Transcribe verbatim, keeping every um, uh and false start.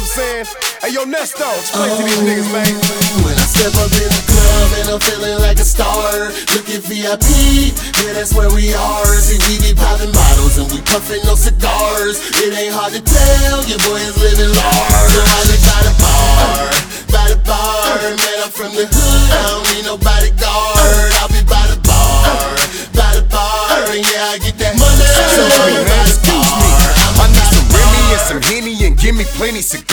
what I'm saying? Hey, yo, Nesto, explain to these niggas, man. When I step up in the club and I'm feeling like a star, look at V I P, yeah, that's where we are. See, we be popping bottles and we puffing no cigars. It ain't hard to tell, your boy is living large. So I live by the bar, by the bar. Man, I'm from the hood, I don't need no bodyguard. I'll be by the bar, by the bar. And yeah, I get that money. Excuse me, man, excuse me. I need some Remy and some Henny and give me plenty cigars.